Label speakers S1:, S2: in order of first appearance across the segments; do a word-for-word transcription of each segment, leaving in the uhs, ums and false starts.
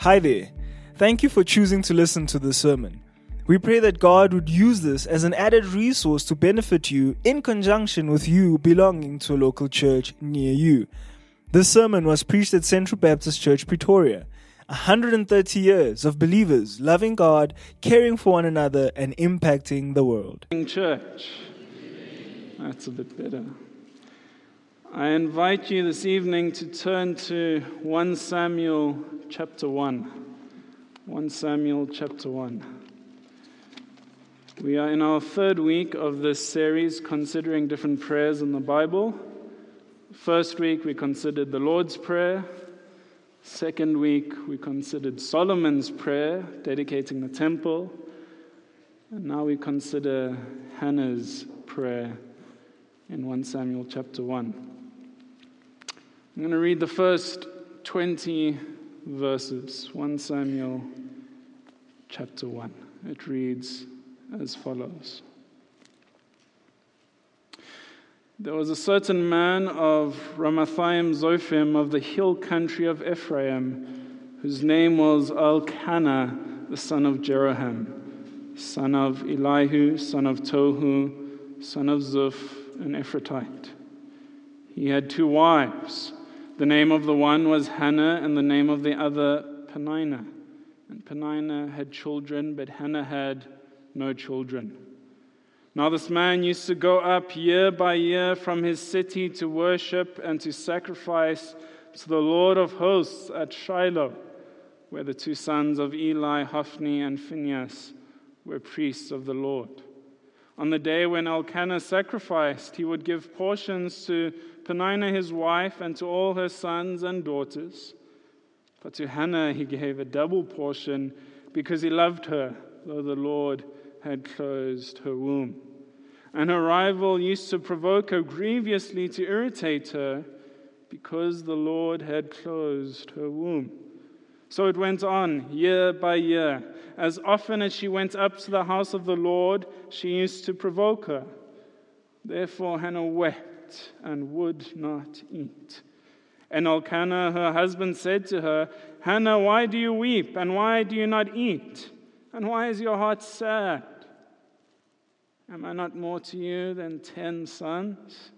S1: Hi there. Thank you for choosing to listen to this sermon. We pray that God would use this as an added resource to benefit you in conjunction with you belonging to a local church near you. This sermon was preached at Central Baptist Church, Pretoria. one hundred thirty years of believers loving God, caring for one another, and impacting the world.
S2: Church. That's a bit better. I invite you this evening to turn to First Samuel chapter one. First Samuel chapter one. We are in our third week of this series considering different prayers in the Bible. First week we considered the Lord's Prayer. Second week we considered Solomon's prayer, dedicating the temple. And now we consider Hannah's prayer in First Samuel chapter one. I'm going to read the first twenty verses, First Samuel chapter one. It reads as follows. There was a certain man of Ramathaim Zophim of the hill country of Ephraim, whose name was Elkanah, the son of Jeroham, son of Elihu, son of Tohu, son of Zuph, an Ephratite. He had two wives. The name of the one was Hannah, and the name of the other Peninnah. And Peninnah had children, but Hannah had no children. Now this man used to go up year by year from his city to worship and to sacrifice to the Lord of hosts at Shiloh, where the two sons of Eli, Hophni and Phinehas, were priests of the Lord. On the day when Elkanah sacrificed, he would give portions to Peninnah his wife and to all her sons and daughters. But to Hannah he gave a double portion because he loved her, though the Lord had closed her womb. And her rival used to provoke her grievously to irritate her because the Lord had closed her womb. So it went on year by year. As often as she went up to the house of the Lord, she used to provoke her. Therefore Hannah wept and would not eat. And Elkanah, her husband, said to her, Hannah, why do you weep, and why do you not eat? And why is your heart sad? Am I not more to you than ten sons?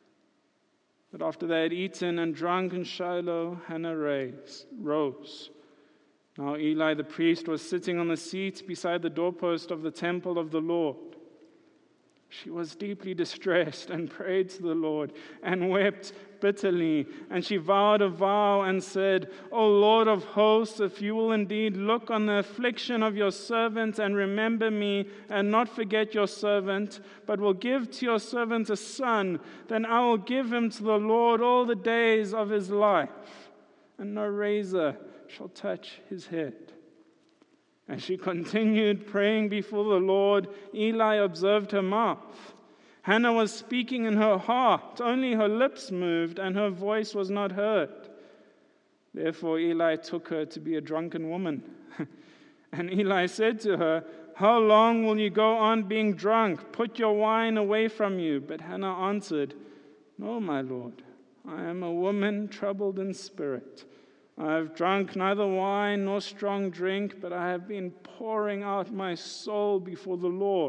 S2: But after they had eaten and drunk in Shiloh, Hannah rose. Now Eli the priest was sitting on the seat beside the doorpost of the temple of the Lord. She was deeply distressed and prayed to the Lord and wept bitterly. And she vowed a vow and said, O Lord of hosts, if you will indeed look on the affliction of your servant and remember me and not forget your servant, but will give to your servant a son, then I will give him to the Lord all the days of his life, and no razor shall touch his head. As she continued praying before the Lord, Eli observed her mouth. Hannah was speaking in her heart, only her lips moved, and her voice was not heard. Therefore Eli took her to be a drunken woman. And Eli said to her, How long will you go on being drunk? Put your wine away from you. But Hannah answered, No, my Lord, I am a woman troubled in spirit. I have drunk neither wine nor strong drink, but I have been pouring out my soul before the Lord.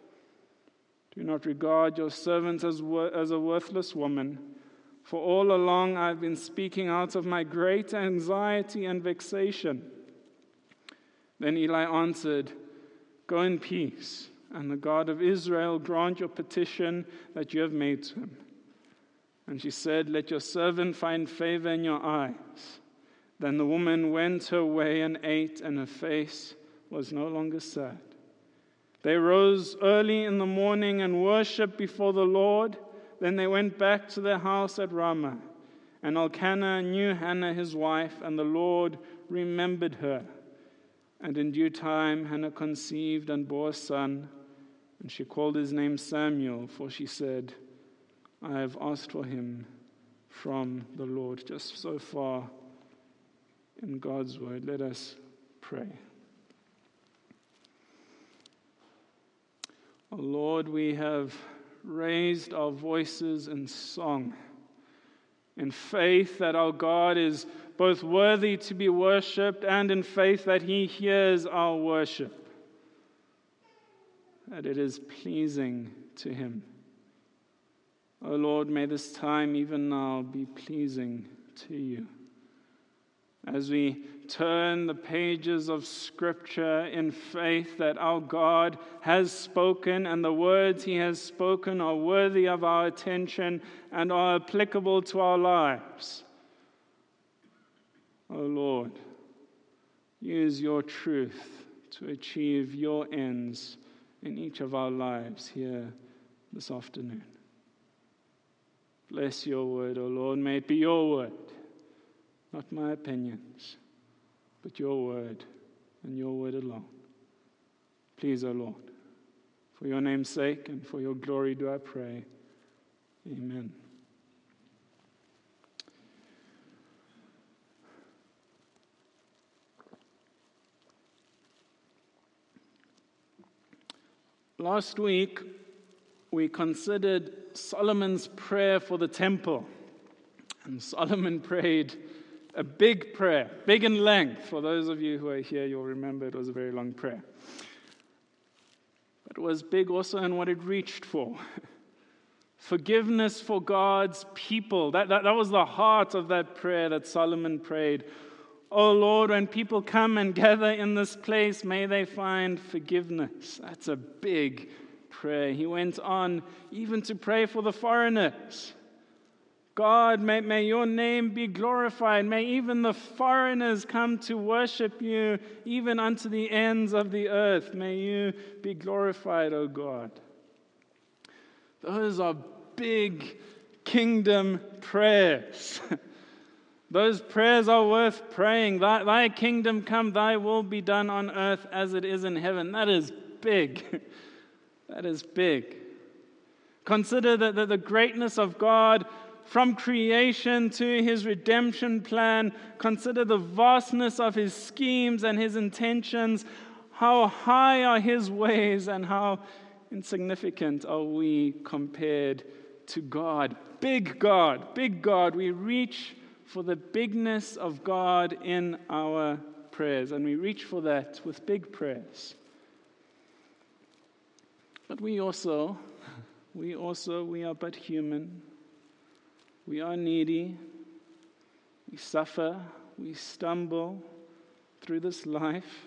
S2: Do not regard your servant as, wor- as a worthless woman, for all along I have been speaking out of my great anxiety and vexation. Then Eli answered, Go in peace, and the God of Israel grant your petition that you have made to him. And she said, Let your servant find favor in your eyes. Then the woman went her way and ate, and her face was no longer sad. They rose early in the morning and worshipped before the Lord. Then they went back to their house at Ramah. And Elkanah knew Hannah his wife, and the Lord remembered her. And in due time Hannah conceived and bore a son, and she called his name Samuel, for she said, I have asked for him from the Lord. Just so far in God's word, let us pray. Oh Lord, we have raised our voices in song, in faith that our God is both worthy to be worshipped and in faith that He hears our worship, that it is pleasing to Him. O Lord, may this time even now be pleasing to You. As we turn the pages of Scripture in faith that our God has spoken and the words He has spoken are worthy of our attention and are applicable to our lives. O Lord, use Your truth to achieve Your ends in each of our lives here this afternoon. Bless Your word, O Lord. May it be Your word. Not my opinions, but Your word and Your word alone. Please, O Lord, for Your name's sake and for Your glory do I pray. Amen. Last week, we considered Solomon's prayer for the temple. And Solomon prayed a big prayer, big in length. For those of you who are here, you'll remember it was a very long prayer. But it was big also in what it reached for. Forgiveness for God's people. That, that, that was the heart of that prayer that Solomon prayed. Oh Lord, when people come and gather in this place, may they find forgiveness. That's a big prayer. He went on even to pray for the foreigners. God, may, may Your name be glorified. May even the foreigners come to worship You, even unto the ends of the earth. May You be glorified, O God. Those are big kingdom prayers. Those prayers are worth praying. Thy, thy kingdom come, Thy will be done on earth as it is in heaven. That is big. That is big. Consider the, the, the greatness of God from creation to His redemption plan. Consider the vastness of His schemes and His intentions. How high are His ways and how insignificant are we compared to God. Big God, big God. We reach for the bigness of God in our prayers, and we reach for that with big prayers. But we also, we also, we are but human. We are needy. We suffer. We stumble through this life.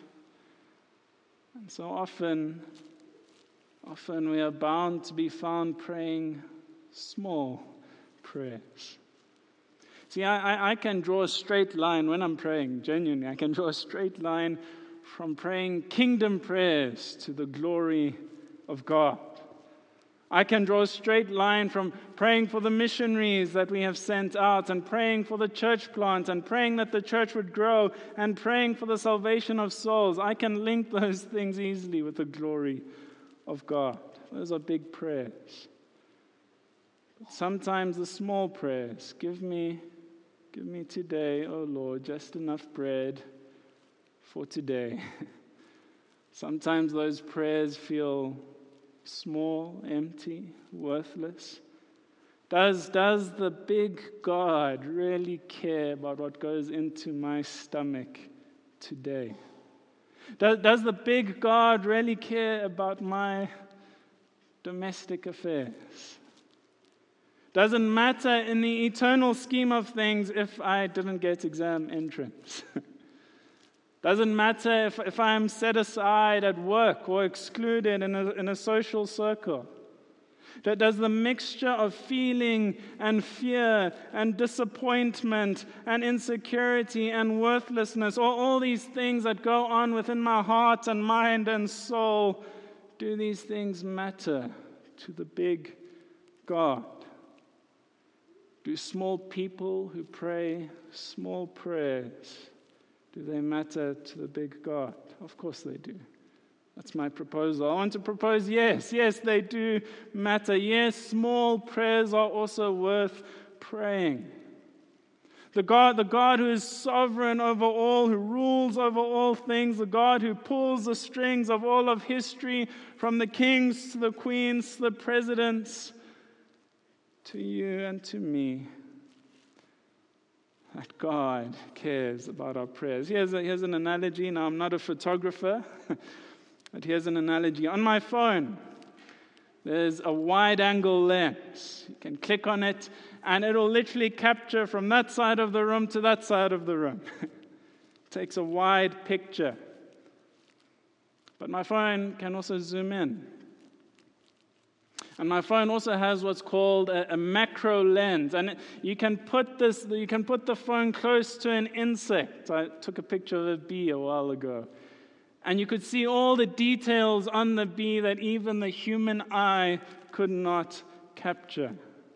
S2: And so often, often we are bound to be found praying small prayers. See, I, I can draw a straight line when I'm praying, genuinely. I can draw a straight line from praying kingdom prayers to the glory of God. I can draw a straight line from praying for the missionaries that we have sent out and praying for the church plant and praying that the church would grow and praying for the salvation of souls. I can link those things easily with the glory of God. Those are big prayers. But sometimes the small prayers, give me Give me today, oh Lord, just enough bread for today. Sometimes those prayers feel small, empty, worthless. Does, does the big God really care about what goes into my stomach today? Does, does the big God really care about my domestic affairs? Doesn't matter in the eternal scheme of things if I didn't get exam entrance. Doesn't matter if, if I'm set aside at work or excluded in a, in a social circle. Does the mixture of feeling and fear and disappointment and insecurity and worthlessness, all, all these things that go on within my heart and mind and soul, do these things matter to the big God? Do small people who pray small prayers, do they matter to the big God? Of course they do. That's my proposal. I want to propose, yes, yes, they do matter. Yes, small prayers are also worth praying. The God, the God who is sovereign over all, who rules over all things, the God who pulls the strings of all of history, from the kings to the queens to the presidents, to you and to me. that God cares about our prayers. Here's, a, here's an analogy. Now, I'm not a photographer, but here's an analogy. On my phone, there's a wide-angle lens. You can click on it, and it'll literally capture from that side of the room to that side of the room. It takes a wide picture. But my phone can also zoom in. And my phone also has what's called a, a macro lens, and it, you can put this, you can put the phone close to an insect. I took a picture of a bee a while ago, and you could see all the details on the bee that even the human eye could not capture.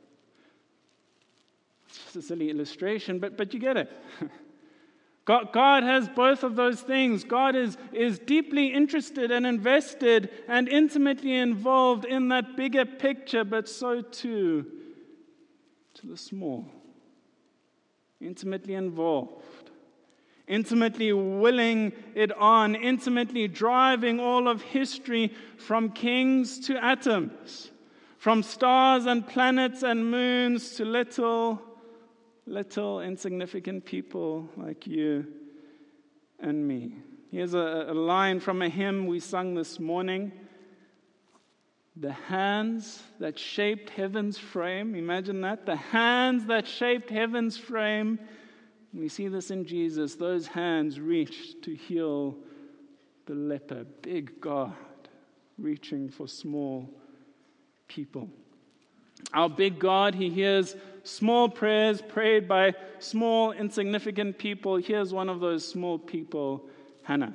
S2: It's just a silly illustration, but but you get it. God, God has both of those things. God is, is deeply interested and invested and intimately involved in that bigger picture, but so too to the small. Intimately involved. Intimately willing it on. Intimately driving all of history from kings to atoms. From stars and planets and moons to little Little insignificant people like you and me. Here's a, a line from a hymn we sung this morning. The hands that shaped heaven's frame. Imagine that. The hands that shaped heaven's frame. We see this in Jesus. Those hands reached to heal the leper. Big God reaching for small people. Our big God, He hears small prayers prayed by small, insignificant people. Here's one of those small people, Hannah.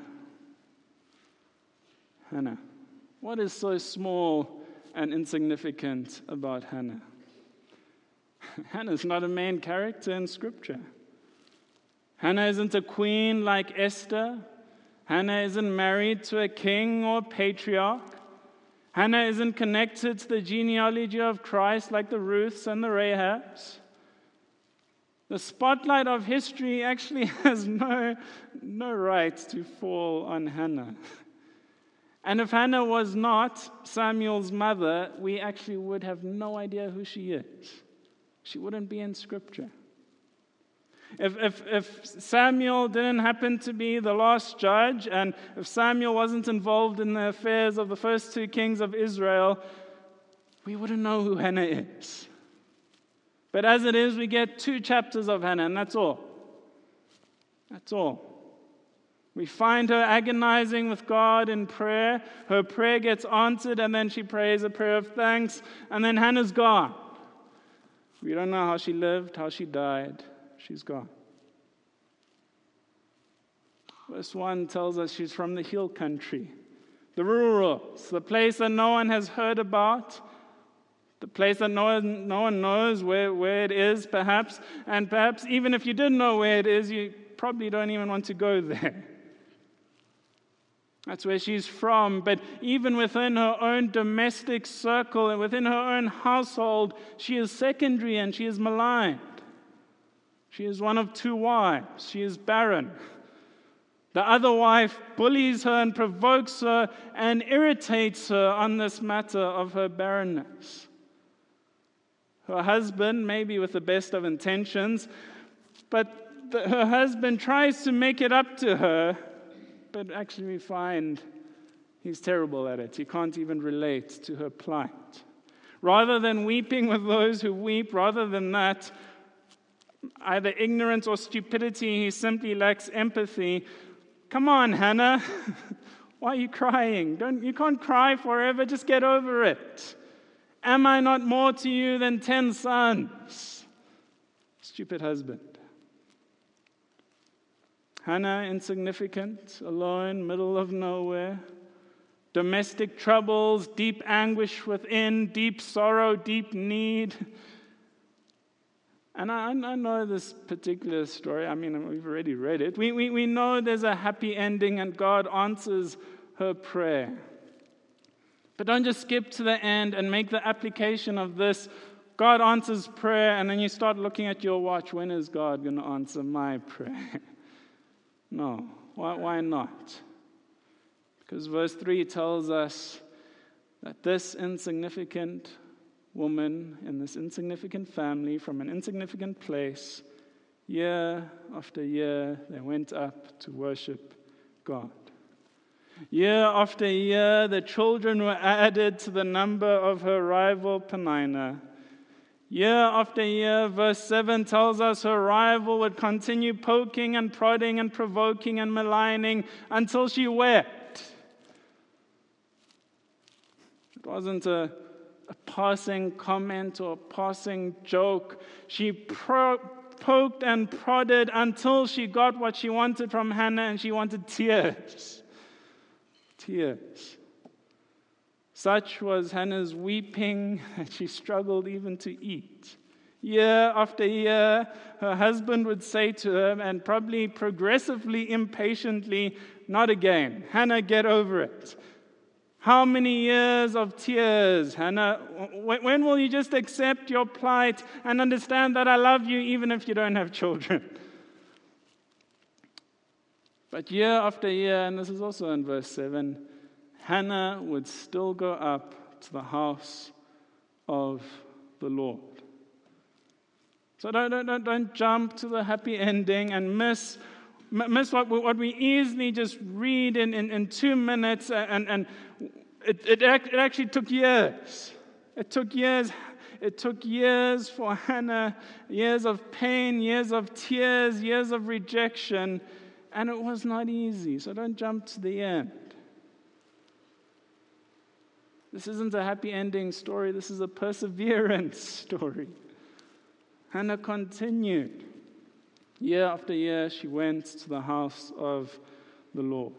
S2: Hannah. What is so small and insignificant about Hannah? Hannah's not a main character in Scripture. Hannah isn't a queen like Esther. Hannah isn't married to a king or patriarch. Hannah isn't connected to the genealogy of Christ like the Ruths and the Rahabs. The spotlight of history actually has no, no right to fall on Hannah. And if Hannah was not Samuel's mother, we actually would have no idea who she is. She wouldn't be in Scripture. If, if, if Samuel didn't happen to be the last judge, and if Samuel wasn't involved in the affairs of the first two kings of Israel, we wouldn't know who Hannah is. But as it is, we get two chapters of Hannah, and that's all. That's all. We find her agonizing with God in prayer. Her prayer gets answered, and then she prays a prayer of thanks, and then Hannah's gone. We don't know how she lived, how she died. She's gone. Verse one tells us she's from the hill country, the rurals, the place that no one has heard about, the place that no one, no one knows where, where it is, perhaps. And perhaps even if you did know where it is, you probably don't even want to go there. That's where she's from. But even within her own domestic circle and within her own household, she is secondary and she is maligned. She is one of two wives. She is barren. The other wife bullies her and provokes her and irritates her on this matter of her barrenness. Her husband, maybe with the best of intentions, but the, her husband tries to make it up to her, but actually we find he's terrible at it. He can't even relate to her plight. Rather than weeping with those who weep, rather than that, either ignorance or stupidity, he simply lacks empathy. Come on, Hannah. Why are you crying? Don't, you can't cry forever. Just get over it. Am I not more to you than ten sons? Stupid husband. Hannah, insignificant, alone, middle of nowhere. Domestic troubles, deep anguish within, deep sorrow, deep need. And I, I know this particular story. I mean, we've already read it. We, we, we know there's a happy ending and God answers her prayer. But don't just skip to the end and make the application of this. God answers prayer, and then you start looking at your watch. When is God going to answer my prayer? No. Why, why not? Because verse three tells us that this insignificant woman in this insignificant family from an insignificant place Year after year, they went up to worship God. Year after year, the children were added to the number of her rival Peninnah. Year after year, verse seven tells us her rival would continue poking and prodding and provoking and maligning until she wept. It wasn't a, a passing comment or a passing joke. She pro- poked and prodded until she got what she wanted from Hannah, and she wanted tears. Tears. Such was Hannah's weeping that she struggled even to eat. Year after year, her husband would say to her, and probably progressively impatiently, "Not again. Hannah, get over it. How many years of tears, Hannah? When will you just accept your plight and understand that I love you even if you don't have children?" But year after year, and this is also in verse seven, Hannah would still go up to the house of the Lord. So don't, don't, don't jump to the happy ending and miss, miss what, what we easily just read in, in, in two minutes. And, and it, it, it actually took years. It took years. It took years for Hannah, years of pain, years of tears, years of rejection. And it was not easy. So don't jump to the end. This isn't a happy ending story. This is a perseverance story. Hannah continued. Year after year, she went to the house of the Lord.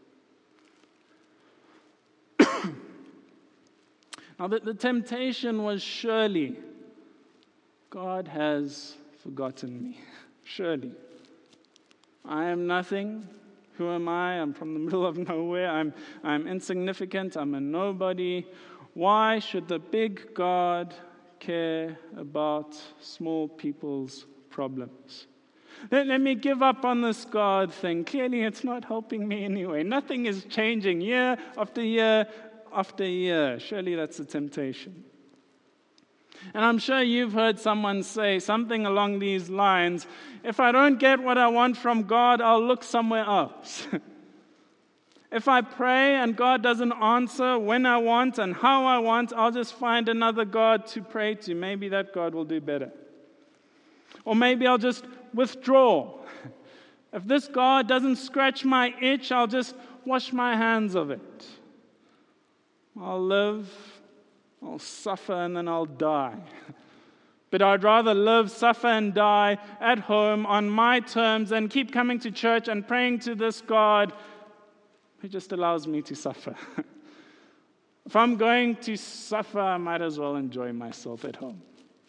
S2: Now, the, the temptation was surely, God has forgotten me. Surely. I am nothing. Who am I? I'm from the middle of nowhere. I'm, I'm insignificant. I'm a nobody. Why should the big God care about small people's problems? Let, let me give up on this God thing. Clearly, it's not helping me anyway. Nothing is changing year after year after year. Surely that's a temptation. And I'm sure you've heard someone say something along these lines: if I don't get what I want from God, I'll look somewhere else. If I pray and God doesn't answer when I want and how I want, I'll just find another God to pray to. Maybe that God will do better. Or maybe I'll just withdraw. If this God doesn't scratch my itch, I'll just wash my hands of it. I'll live, I'll suffer, and then I'll die. But I'd rather live, suffer, and die at home on my terms than keep coming to church and praying to this God who just allows me to suffer. If I'm going to suffer, I might as well enjoy myself at home.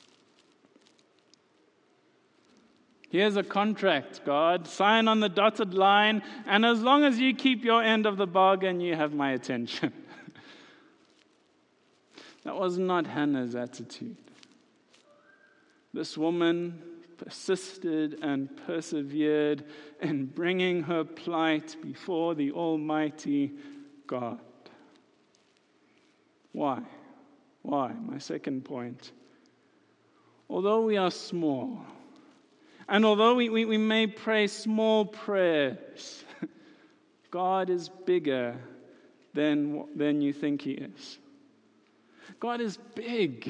S2: Here's a contract, God. Sign on the dotted line, and as long as you keep your end of the bargain, you have my attention. That was not Hannah's attitude. This woman persisted and persevered in bringing her plight before the Almighty God. Why? Why? My second point. Although we are small, and although we, we, we may pray small prayers, God is bigger than, than you think He is. God is big.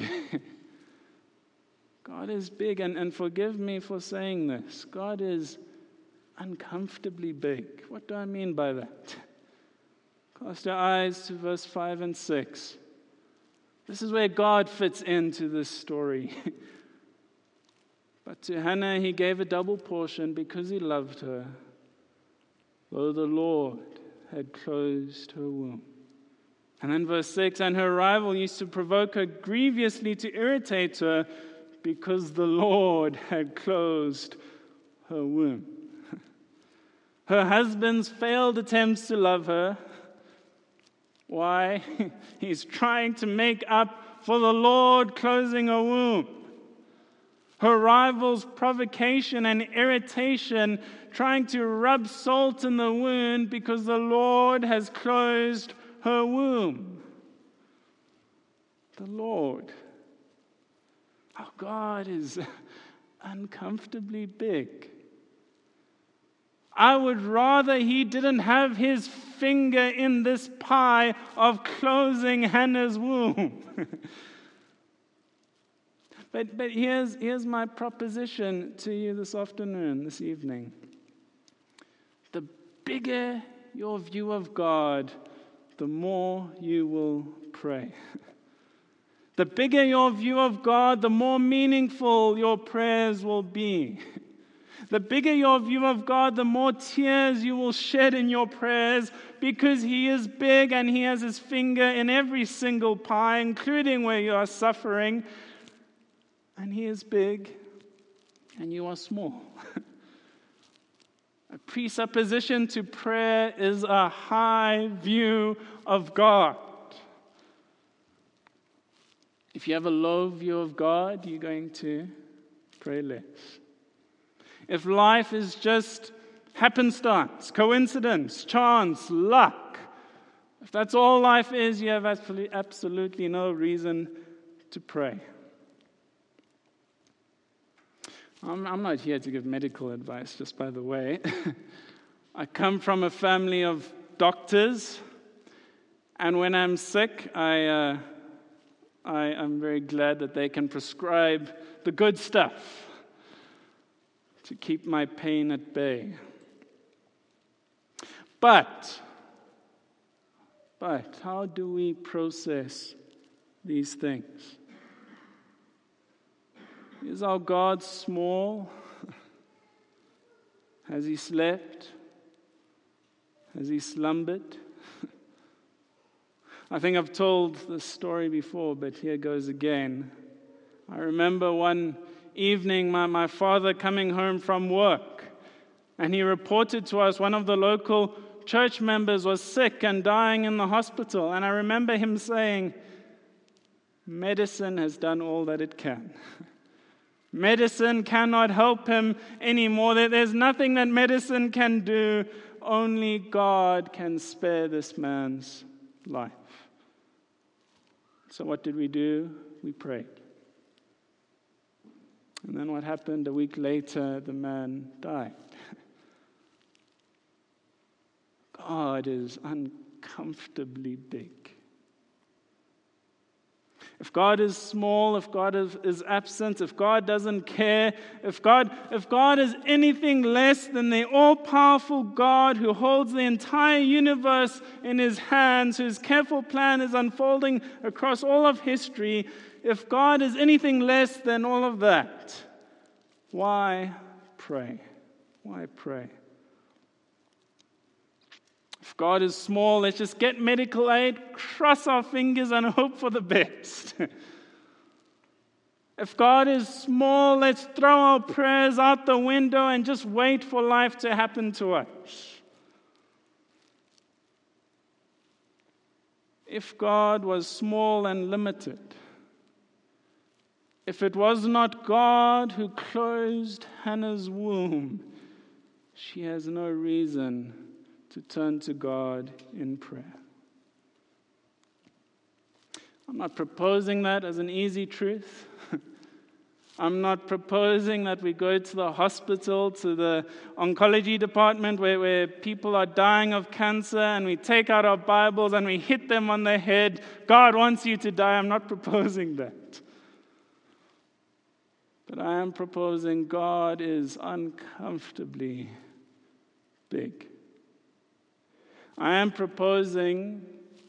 S2: God is big, and, and forgive me for saying this. God is uncomfortably big. What do I mean by that? Cast your eyes to verse five and six. This is where God fits into this story. But to Hannah he gave a double portion because he loved her, though the Lord had closed her womb. And then verse six, and her rival used to provoke her grievously to irritate her because the Lord had closed her womb. Her husband's failed attempts to love her. Why? He's trying to make up for the Lord closing her womb. Her rival's provocation and irritation, trying to rub salt in the wound because the Lord has closed her womb. The Lord. Our God is uncomfortably big. I would rather he didn't have his finger in this pie of closing Hannah's womb. but but here's, here's my proposition to you this afternoon, this evening. The bigger your view of God, the more you will pray. The bigger your view of God, the more meaningful your prayers will be. The bigger your view of God, the more tears you will shed in your prayers, because He is big and He has His finger in every single pie, including where you are suffering. And He is big and you are small. A presupposition to prayer is a high view of God. If you have a low view of God, you're going to pray less. If life is just happenstance, coincidence, chance, luck, if that's all life is, you have absolutely no reason to pray. I'm, I'm not here to give medical advice, just by the way. I come from a family of doctors, and when I'm sick, I, uh, I am very glad that they can prescribe the good stuff to keep my pain at bay. But, but, how do we process these things? Is our God small? Has He slept? Has He slumbered? I think I've told this story before, but here goes again. I remember one evening, my, my father coming home from work, and he reported to us one of the local church members was sick and dying in the hospital. And I remember him saying, medicine has done all that it can. Medicine cannot help him anymore. There's nothing that medicine can do. Only God can spare this man's life. So what did we do? We prayed. And then what happened? A week later, the man died. God is uncomfortably big. If God is small, if God is, is absent, if God doesn't care, if God, if God is anything less than the all-powerful God who holds the entire universe in His hands, whose careful plan is unfolding across all of history, if God is anything less than all of that, why pray? Why pray? If God is small, let's just get medical aid, cross our fingers, and hope for the best. If God is small, let's throw our prayers out the window and just wait for life to happen to us. If God was small and limited, if it was not God who closed Hannah's womb, she has no reason to turn to God in prayer. I'm not proposing that as an easy truth. I'm not proposing that we go to the hospital, to the oncology department where, where people are dying of cancer, and we take out our Bibles and we hit them on the head. God wants you to die. I'm not proposing that. But I am proposing God is uncomfortably big. I am proposing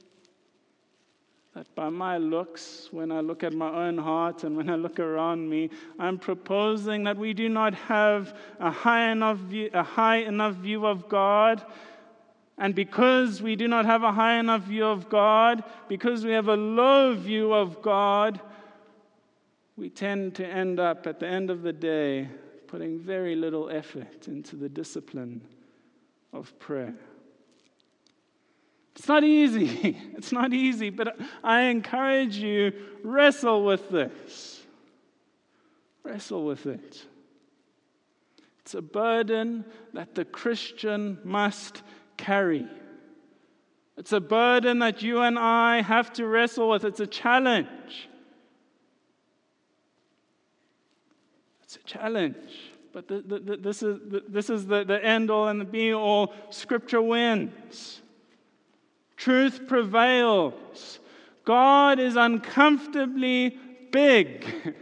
S2: that by my looks, when I look at my own heart and when I look around me, I'm proposing that we do not have a high enough view, a high enough view of God. And because we do not have a high enough view of God, because we have a low view of God, we tend to end up at the end of the day putting very little effort into the discipline of prayer. It's not easy. It's not easy, but I encourage you, wrestle with this. Wrestle with it. It's a burden that the Christian must carry. It's a burden that you and I have to wrestle with. It's a challenge. It's a challenge. But the, the, the, this is, the, this is the, the end-all and the be-all. Scripture wins. Truth prevails. God is uncomfortably big.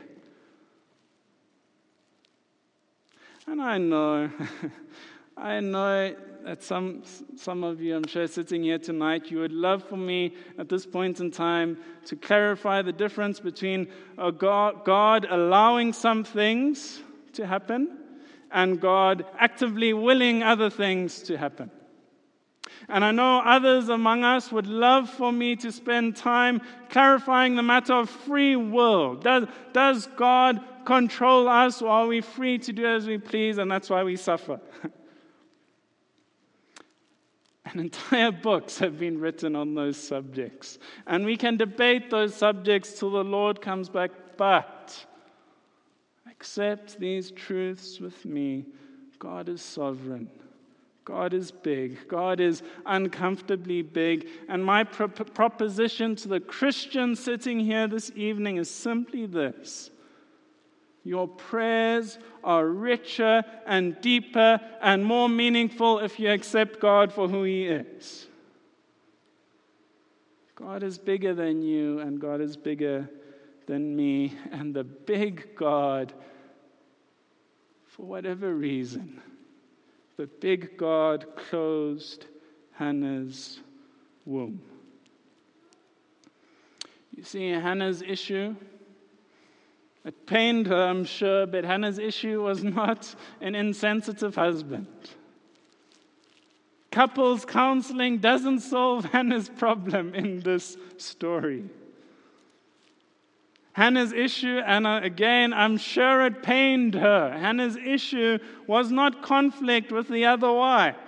S2: And I know, I know that some, some of you, I'm sure, sitting here tonight, you would love for me at this point in time to clarify the difference between a God, God allowing some things to happen and God actively willing other things to happen. And I know others among us would love for me to spend time clarifying the matter of free will. Does, does God control us, or are we free to do as we please, and that's why we suffer? And entire books have been written on those subjects. And we can debate those subjects till the Lord comes back, but accept these truths with me. God is sovereign. God is big. God is uncomfortably big. And my pro- proposition to the Christian sitting here this evening is simply this. Your prayers are richer and deeper and more meaningful if you accept God for who He is. God is bigger than you, and God is bigger than me. And the big God, for whatever reason, the big God closed Hannah's womb. You see, Hannah's issue, it pained her, I'm sure, but Hannah's issue was not an insensitive husband. Couples counseling doesn't solve Hannah's problem in this story. Hannah's issue, and again, I'm sure it pained her. Hannah's issue was not conflict with the other wife.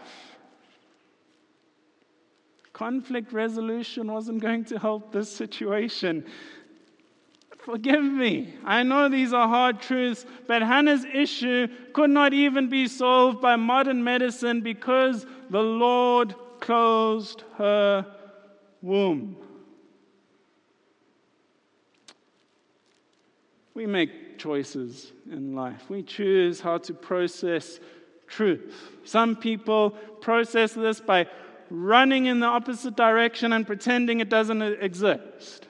S2: Conflict resolution wasn't going to help this situation. Forgive me. I know these are hard truths, but Hannah's issue could not even be solved by modern medicine because the Lord closed her womb. We make choices in life. We choose how to process truth. Some people process this by running in the opposite direction and pretending it doesn't exist.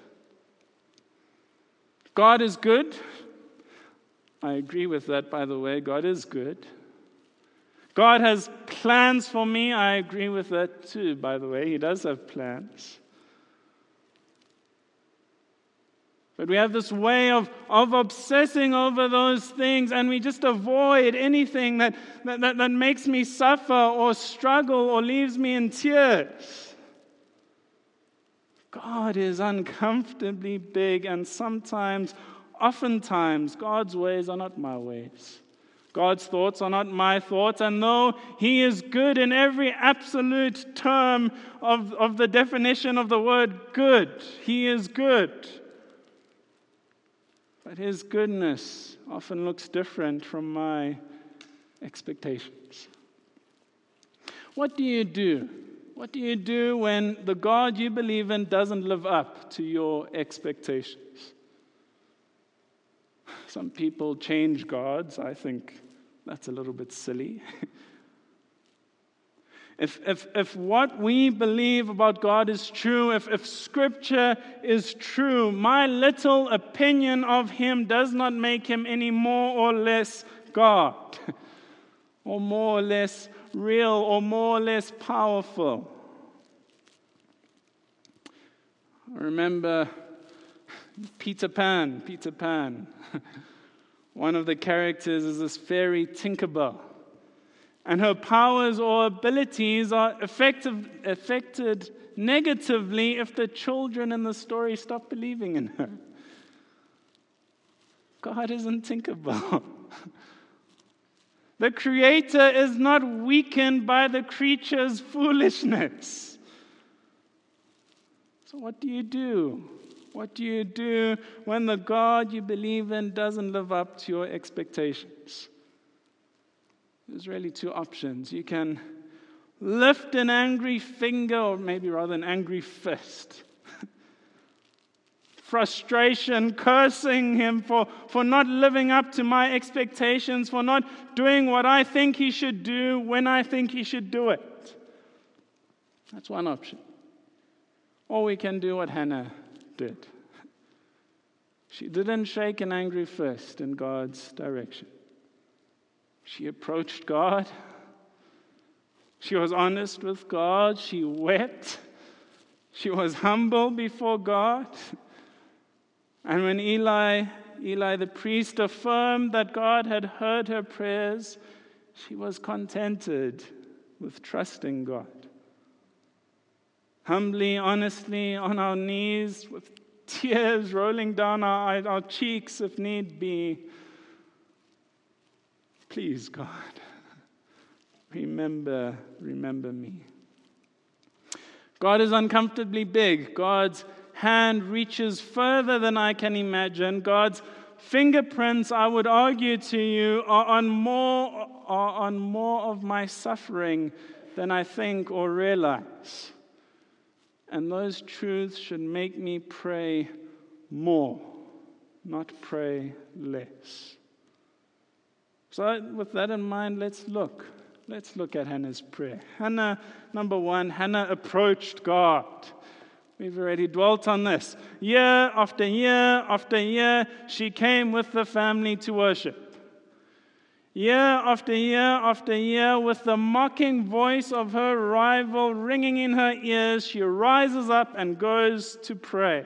S2: God is good. I agree with that, by the way. God is good. God has plans for me. I agree with that too, by the way. He does have plans. But we have this way of, of obsessing over those things, and we just avoid anything that, that, that, that makes me suffer or struggle or leaves me in tears. God is uncomfortably big, and sometimes, oftentimes, God's ways are not my ways. God's thoughts are not my thoughts, and though He is good in every absolute term of, of the definition of the word good, He is good. But His goodness often looks different from my expectations. What do you do? What do you do when the God you believe in doesn't live up to your expectations? Some people change gods. I think that's a little bit silly. If, if, if what we believe about God is true, if, if Scripture is true, my little opinion of Him does not make Him any more or less God, or more or less real, or more or less powerful. I remember Peter Pan, Peter Pan. One of the characters is this fairy Tinkerbell. And her powers or abilities are effective, affected negatively if the children in the story stop believing in her. God isn't Tinkerbell. The Creator is not weakened by the creature's foolishness. So what do you do? What do you do when the God you believe in doesn't live up to your expectations? There's really two options. You can lift an angry finger, or maybe rather an angry fist, frustration, cursing him for, for not living up to my expectations, for not doing what I think he should do when I think he should do it. That's one option. Or we can do what Hannah did. She didn't shake an angry fist in God's direction. She approached God. She was honest with God. She wept. She was humble before God. And when Eli, Eli the priest, affirmed that God had heard her prayers, she was contented with trusting God. Humbly, honestly, on our knees, with tears rolling down our, our cheeks if need be. Please, God, remember, remember me. God is uncomfortably big. God's hand reaches further than I can imagine. God's fingerprints, I would argue to you, are on more, are on more of my suffering than I think or realize. And those truths should make me pray more, not pray less. So with that in mind, let's look. Let's look at Hannah's prayer. Hannah, number one, Hannah approached God. We've already dwelt on this. Year after year after year, she came with the family to worship. Year after year after year, with the mocking voice of her rival ringing in her ears, she rises up and goes to pray.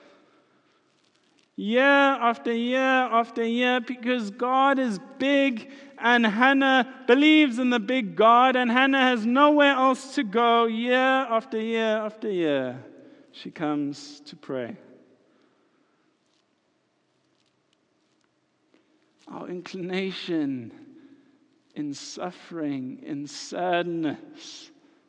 S2: Year after year after year, because God is big and Hannah believes in the big God and Hannah has nowhere else to go. Year after year after year, she comes to pray. Our inclination in suffering, in sadness,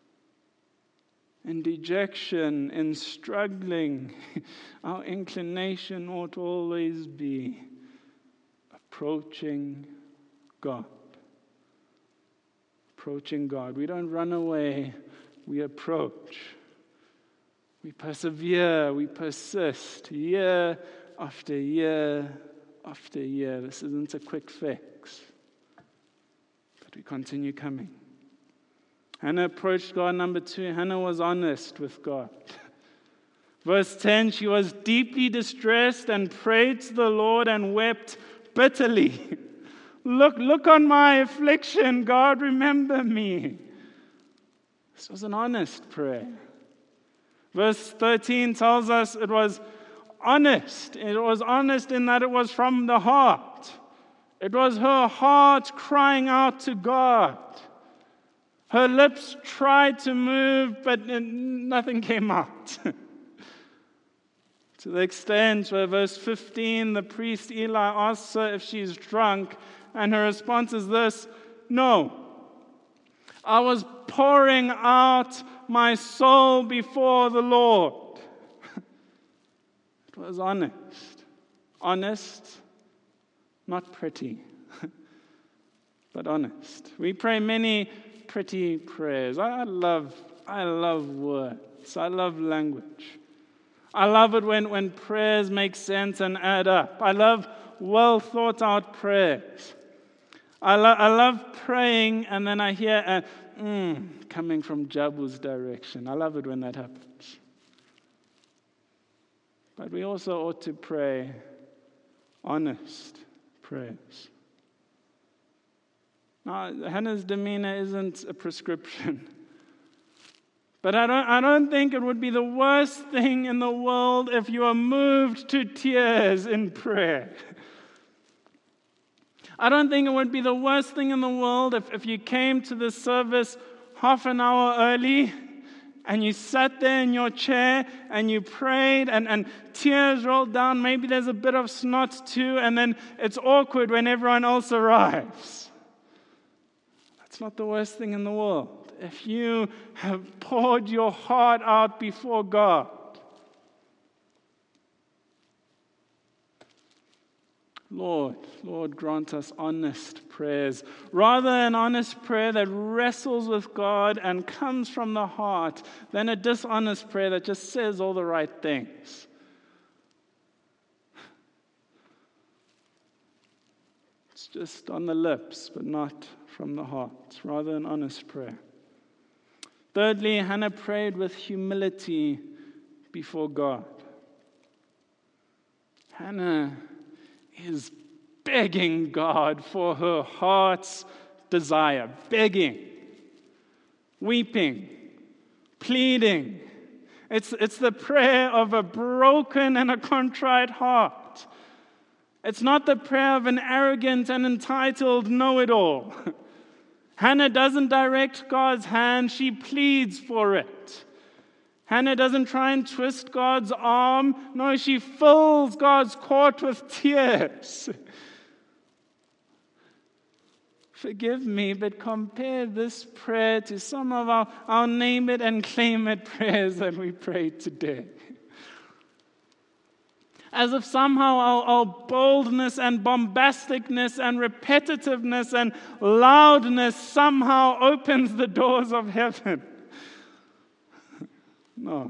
S2: in dejection, in struggling, our inclination ought always be approaching God. Approaching God. We don't run away, we approach. We persevere, we persist, year after year after year. This isn't a quick fix, but we continue coming. Hannah approached God. Number two, Hannah was honest with God. Verse ten, she was deeply distressed and prayed to the Lord and wept bitterly. Look, look on my affliction, God, remember me. This was an honest prayer. Verse thirteen tells us it was honest. It was honest in that it was from the heart. It was her heart crying out to God. Her lips tried to move, but nothing came out. To the extent where verse fifteen, the priest Eli asks her if she's drunk, and her response is this: no, I was pouring out my soul before the Lord. It was honest. Honest, not pretty, but honest. We pray many pretty prayers. I love, I love words. I love language. I love it when, when prayers make sense and add up. I love well thought out prayers. I, lo- I love praying and then I hear a mm coming from Jabu's direction. I love it when that happens. But we also ought to pray honest prayers. Now, Hannah's demeanor isn't a prescription. But I don't, I don't think it would be the worst thing in the world if you are moved to tears in prayer. I don't think it would be the worst thing in the world if, if you came to the service half an hour early and you sat there in your chair and you prayed and, and tears rolled down. Maybe there's a bit of snot too, and then it's awkward when everyone else arrives. That's not the worst thing in the world. If you have poured your heart out before God, Lord, Lord, grant us honest prayers. Rather an honest prayer that wrestles with God and comes from the heart than a dishonest prayer that just says all the right things. just on the lips, but not from the heart. It's rather an honest prayer. Thirdly, Hannah prayed with humility before God. Hannah is begging God for her heart's desire, begging, weeping, pleading. It's, it's the prayer of a broken and a contrite heart. It's not the prayer of an arrogant and entitled know-it-all. Hannah doesn't direct God's hand, she pleads for it. Hannah doesn't try and twist God's arm. No, she fills God's court with tears. Forgive me, but compare this prayer to some of our, our name it and claim it prayers that we pray today. As if somehow our, our boldness and bombasticness and repetitiveness and loudness somehow opens the doors of heaven. No.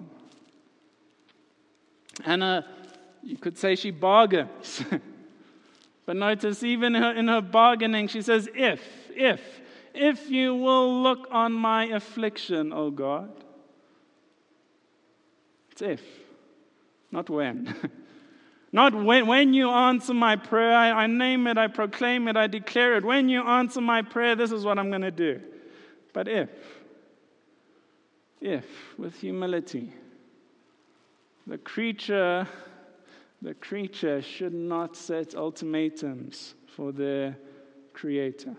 S2: Hannah, you could say she bargains. But notice, even in her, in her bargaining, she says, if, if, if you will look on my affliction, O God. It's if, not when. Not when, when you answer my prayer, I, I name it, I proclaim it, I declare it. When you answer my prayer, this is what I'm going to do. But if, if, with humility, the creature, the creature should not set ultimatums for their creator.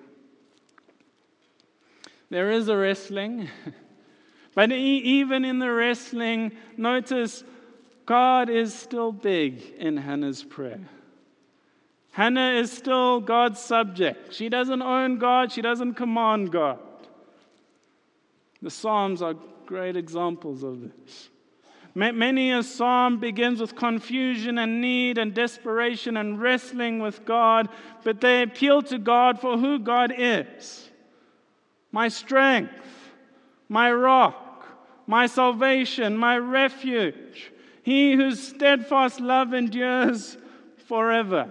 S2: There is a wrestling, but e- even in the wrestling, notice God is still big in Hannah's prayer. Hannah is still God's subject. She doesn't own God. She doesn't command God. The Psalms are great examples of this. Many a psalm begins with confusion and need and desperation and wrestling with God, but they appeal to God for who God is. My strength, my rock, my salvation, my refuge. He whose steadfast love endures forever.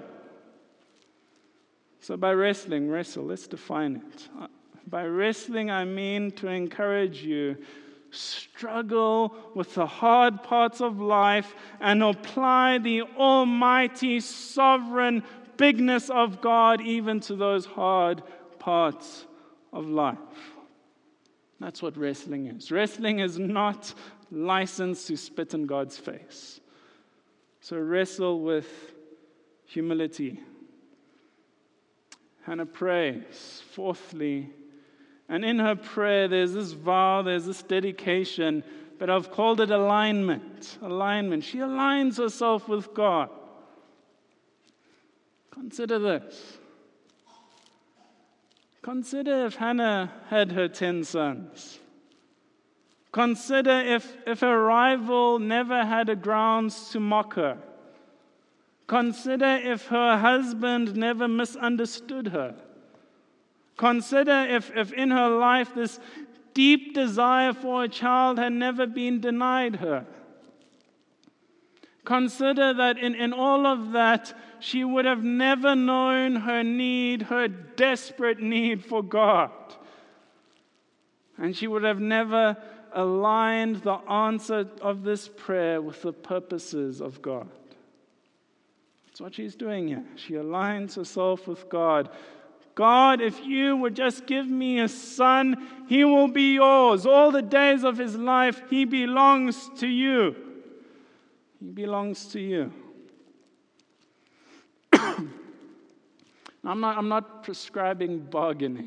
S2: So by wrestling, wrestle, let's define it. By wrestling, I mean to encourage you, struggle with the hard parts of life and apply the almighty, sovereign bigness of God even to those hard parts of life. That's what wrestling is. Wrestling is not license to spit in God's face. So wrestle with humility. Hannah prays. Fourthly, and in her prayer there's this vow, there's this dedication, but I've called it alignment. Alignment. She aligns herself with God. Consider this. Consider if Hannah had her ten sons. Consider if, if her rival never had a grounds to mock her. Consider if her husband never misunderstood her. Consider if, if in her life this deep desire for a child had never been denied her. Consider that in, in all of that, she would have never known her need, her desperate need for God. And she would have never aligned the answer of this prayer with the purposes of God. That's what she's doing here. She aligns herself with God. God, if you would just give me a son, he will be yours. All the days of his life, he belongs to you. He belongs to you. I'm not, I'm not prescribing bargaining.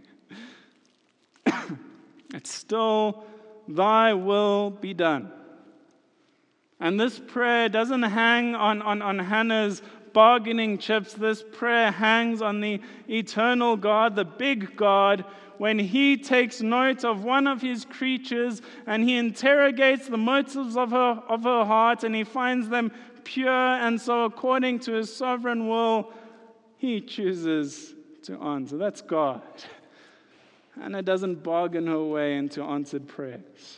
S2: It's still, thy will be done. And this prayer doesn't hang on, on, on Hannah's bargaining chips. This prayer hangs on the eternal God, the big God, when he takes note of one of his creatures and he interrogates the motives of her, of her heart and he finds them pure, and so according to his sovereign will, he chooses to answer. That's God. Hannah doesn't bargain her way into answered prayers.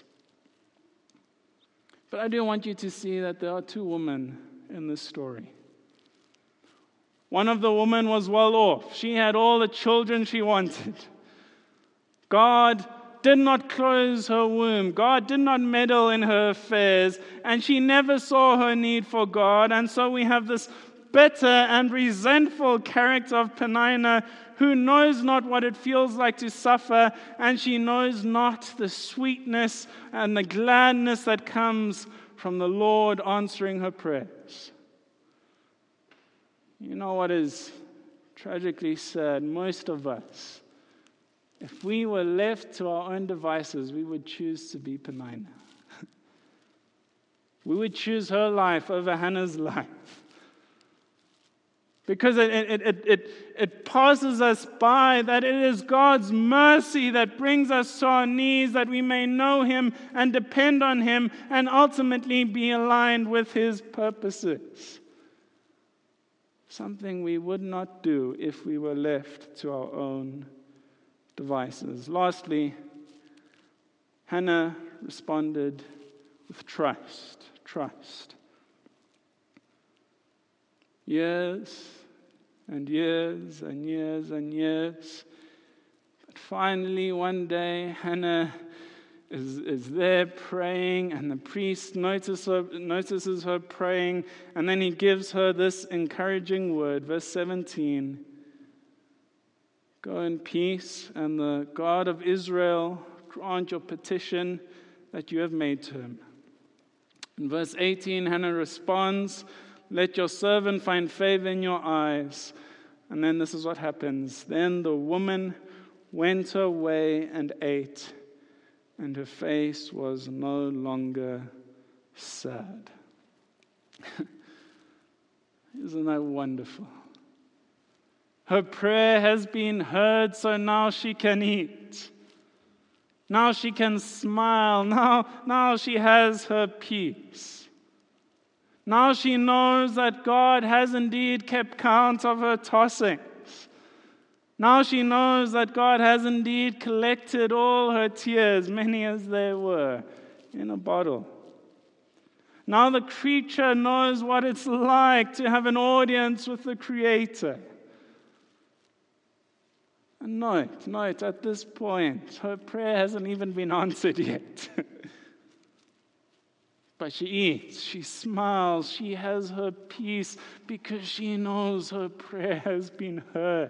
S2: But I do want you to see that there are two women in this story. One of the women was well off. She had all the children she wanted. God did not close her womb. God did not meddle in her affairs, and she never saw her need for God. And so we have this bitter and resentful character of Peninnah, who knows not what it feels like to suffer, and she knows not the sweetness and the gladness that comes from the Lord answering her prayers. You know what is tragically sad? Most of us, if we were left to our own devices, we would choose to be Peninnah. We would choose her life over Hannah's life. Because it, it, it, it, it passes us by that it is God's mercy that brings us to our knees, that we may know Him and depend on Him and ultimately be aligned with His purposes. Something we would not do if we were left to our own devices. Lastly, Hannah responded with trust. Trust. Years and years and years and years. But finally, one day, Hannah is, is there praying, and the priest notice her, notices her praying, and then he gives her this encouraging word. Verse seventeen, "Go in peace, and the God of Israel grant your petition that you have made to him." In verse eighteen, Hannah responds, "Let your servant find favor in your eyes." And then this is what happens. Then the woman went her way and ate, and her face was no longer sad. Isn't that wonderful? Her prayer has been heard, so now she can eat. Now she can smile. Now, now she has her peace. Now she knows that God has indeed kept count of her tossings. Now she knows that God has indeed collected all her tears, many as they were, in a bottle. Now the creature knows what it's like to have an audience with the Creator. And note, note, at this point, her prayer hasn't even been answered yet. But she eats, she smiles, she has her peace because she knows her prayer has been heard.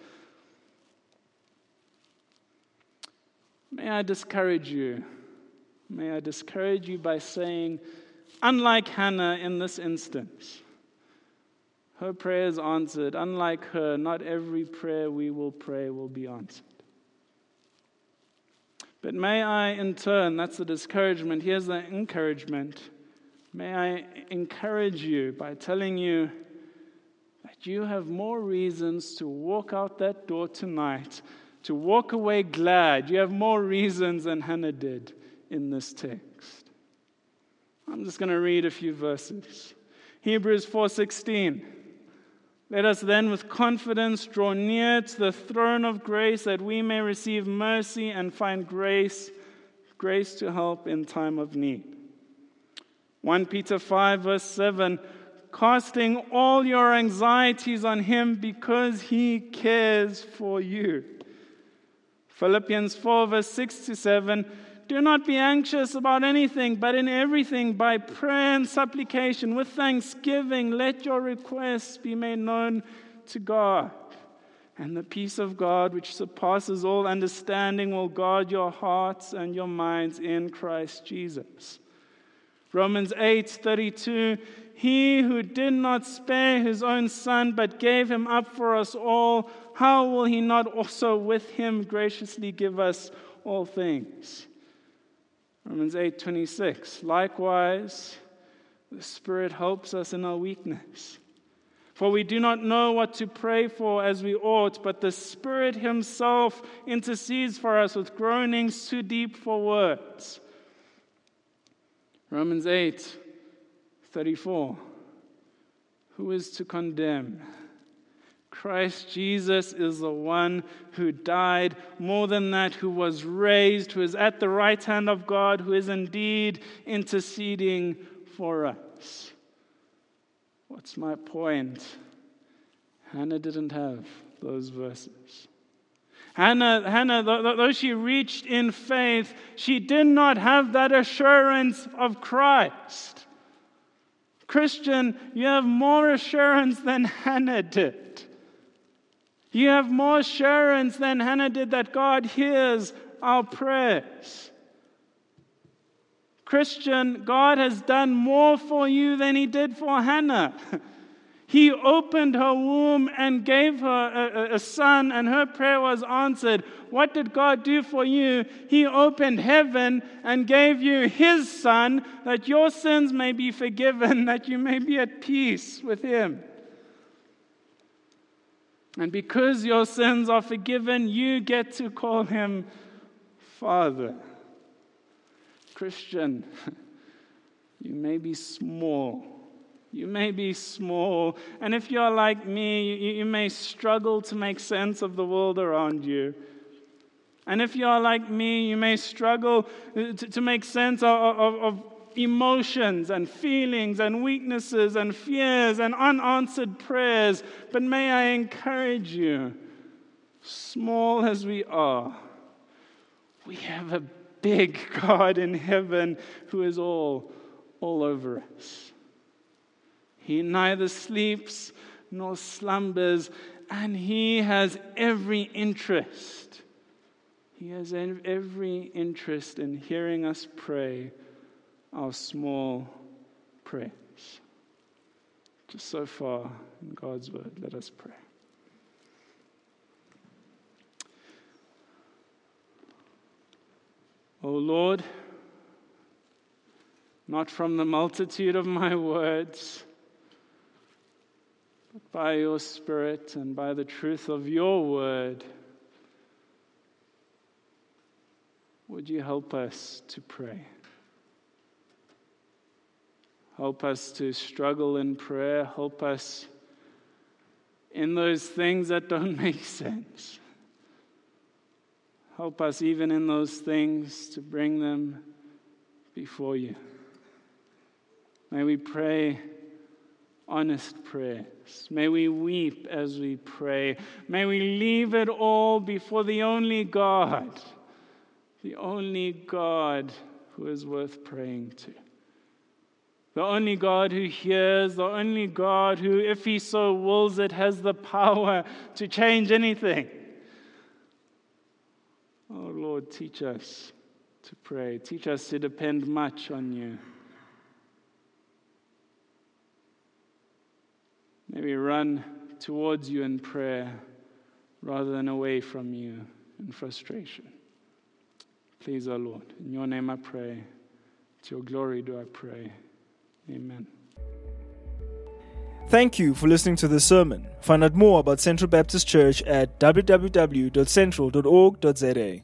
S2: May I discourage you? May I discourage you by saying, unlike Hannah in this instance, her prayer is answered. Unlike her, not every prayer we will pray will be answered. But may I, in turn, that's the discouragement, here's the encouragement. May I encourage you by telling you that you have more reasons to walk out that door tonight, to walk away glad. You have more reasons than Hannah did in this text. I'm just going to read a few verses. Hebrews four sixteen. "Let us then with confidence draw near to the throne of grace, that we may receive mercy and find grace, grace to help in time of need." First Peter five verse seven, "Casting all your anxieties on him because he cares for you." Philippians four verse six to seven, "Do not be anxious about anything, but in everything by prayer and supplication with thanksgiving let your requests be made known to God. And the peace of God, which surpasses all understanding, will guard your hearts and your minds in Christ Jesus." Romans eight thirty-two, "He who did not spare his own son, but gave him up for us all, how will he not also with him graciously give us all things?" Romans eight twenty-six, "Likewise, the Spirit helps us in our weakness. For we do not know what to pray for as we ought, but the Spirit himself intercedes for us with groanings too deep for words." Romans eight thirty-four, "Who is to condemn? Christ Jesus is the one who died, more than that, who was raised, who is at the right hand of God, who is indeed interceding for us." What's my point? Hannah didn't have those verses. Hannah, Hannah, though she reached in faith, she did not have that assurance of Christ. Christian, you have more assurance than Hannah did. You have more assurance than Hannah did that God hears our prayers. Christian, God has done more for you than He did for Hannah. He opened her womb and gave her a, a son, and her prayer was answered. What did God do for you? He opened heaven and gave you His Son, that your sins may be forgiven, that you may be at peace with Him. And because your sins are forgiven, you get to call Him Father. Christian, you may be small. You may be small, and if you're like me, you, you may struggle to make sense of the world around you. And if you're like me, you may struggle to, to make sense of, of, of emotions and feelings and weaknesses and fears and unanswered prayers. But may I encourage you, small as we are, we have a big God in heaven who is all, all over us. He neither sleeps nor slumbers, and He has every interest. He has every interest in hearing us pray our small prayers. Just so far in God's word, let us pray. O Lord, not from the multitude of my words, but by your Spirit and by the truth of your word, would you help us to pray? Help us to struggle in prayer. Help us in those things that don't make sense. Help us even in those things to bring them before you. May we pray honest prayers. May we weep as we pray. May we leave it all before the only God, the only God who is worth praying to. The only God who hears, the only God who, if He so wills it, has the power to change anything. Oh Lord, teach us to pray. Teach us to depend much on you. May we run towards you in prayer rather than away from you in frustration. Please, our Lord, in your name I pray. To your glory do I pray. Amen.
S1: Thank you for listening to this sermon. Find out more about Central Baptist Church at w w w dot central dot org dot z a.